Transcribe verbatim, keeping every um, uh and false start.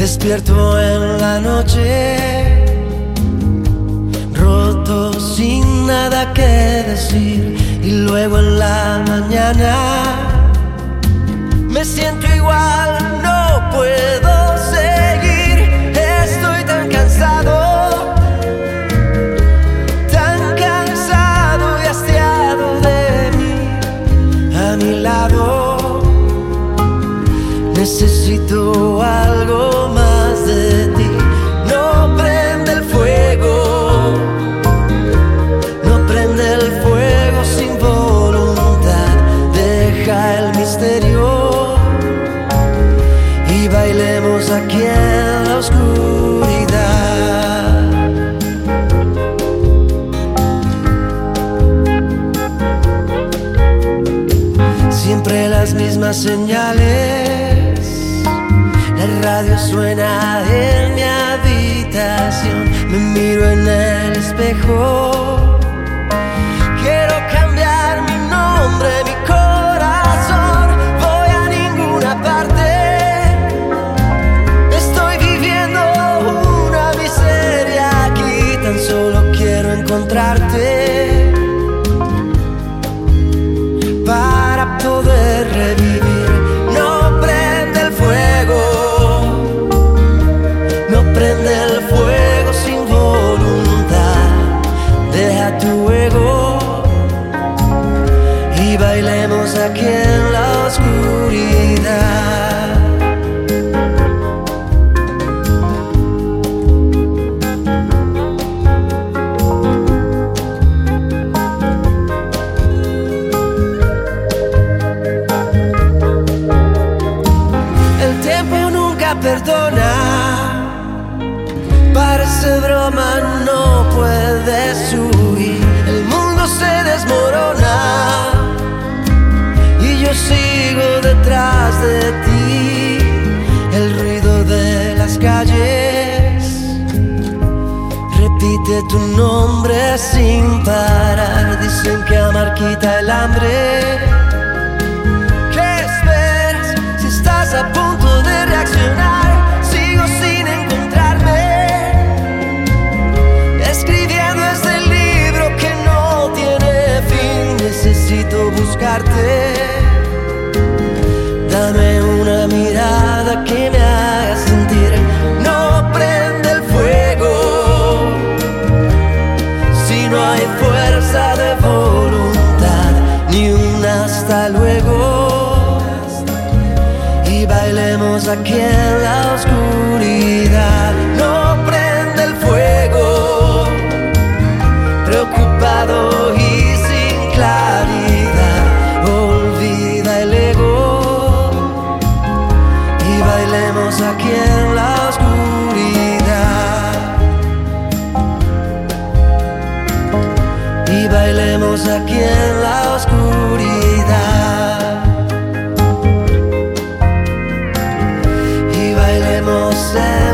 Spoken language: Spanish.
Despierto en la noche, roto sin nada que decir, y luego en la mañana me siento igual, no puedo seguir. Estoy tan cansado, tan cansado y hastiado de mí. A mi lado necesito algo más de ti. No prende el fuego, no prende el fuego sin voluntad. Deja el misterio y bailemos aquí en la oscuridad. Siempre las mismas señales, la radio suena en mi habitación. Me miro en el espejo, quiero cambiar mi nombre, mi corazón. Voy a ninguna parte, estoy viviendo una miseria aquí. Tan solo quiero encontrarte para poder revivir. No prende el fuego, no prende el fuego sin voluntad. Deja tu ego y bailemos aquí en la oscuridad. El tiempo nunca perdona, parece broma, no puedes huir. El mundo se desmorona y yo sigo detrás de ti. El ruido de las calles repite tu nombre sin parar. Dicen que amar quita el hambre. ¿Qué esperas si estás a punto de reaccionar? Sigo sin encontrarme, escribiendo este libro que no tiene fin. Necesito buscarte, dame una mirada que me haga sentir. No prende el fuego si no hay fuerza de voluntad, ni un hasta luego. Y bailemos aquí en la oscuridad. No prende el fuego, preocupado y sin claridad. Olvida el ego y bailemos aquí en la oscuridad. Y bailemos aquí en la oscuridad. Y bailemos en